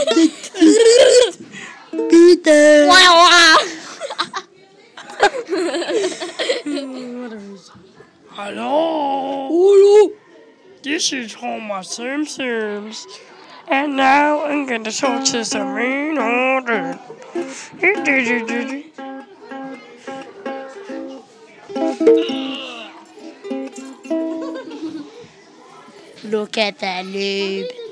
Peter. Hello. Hello. This is Homer Simpsons. And now I'm going to talk to some main order. Look at that noob.